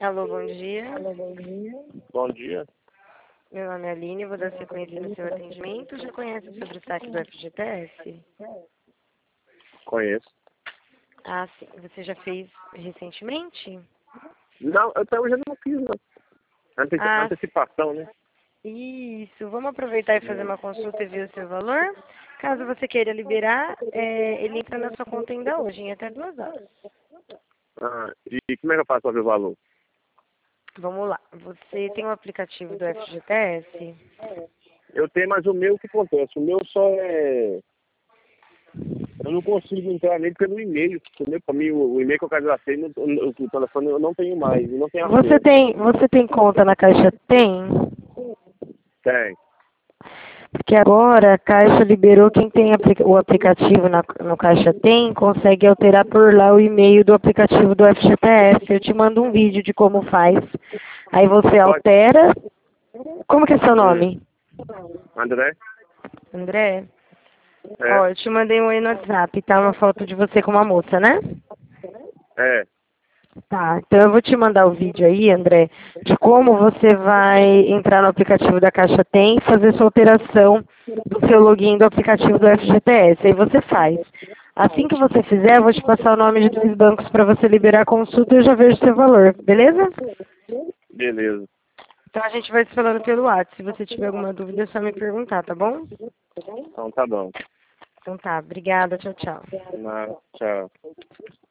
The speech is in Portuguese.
Alô, bom dia. Bom dia. Meu nome é Aline, vou dar sequência no seu atendimento. Já conhece sobre o saque do FGTS? Conheço. Ah, sim. Você já fez recentemente? Não, eu até hoje eu não fiz, não. Antecipação, né? Isso. Vamos aproveitar e fazer uma consulta e ver o seu valor. Caso você queira liberar, ele entra na sua conta ainda hoje, em até 2 horas. Ah, e como é que eu faço para ver o valor? Vamos lá. Você tem um aplicativo do FGTS? Eu tenho, mas o meu o que acontece? O meu só é... Eu não consigo entrar nele pelo e-mail, entendeu? Para mim, o e-mail que eu cadastrei, o telefone eu não tenho mais, eu não tenho acesso. Você tem conta na Caixa Tem? Tem. Porque agora a Caixa liberou quem tem o aplicativo no Caixa Tem, consegue alterar por lá o e-mail do aplicativo do FGTS. Eu te mando um vídeo de como faz. Aí você altera. Como que é seu nome? André? André? É. Ó, eu te mandei um aí no WhatsApp, tá? Uma foto de você com uma moça, né? É. Tá, então eu vou te mandar o vídeo aí, André, de como você vai entrar no aplicativo da Caixa Tem e fazer sua alteração do seu login do aplicativo do FGTS. Aí você faz. Assim que você fizer, eu vou te passar o nome de 2 bancos para você liberar a consulta e eu já vejo seu valor, beleza? Beleza. Então a gente vai se falando pelo WhatsApp. Se você tiver alguma dúvida, é só me perguntar, tá bom? Então tá bom. Então tá, obrigada, tchau, tchau. Tchau.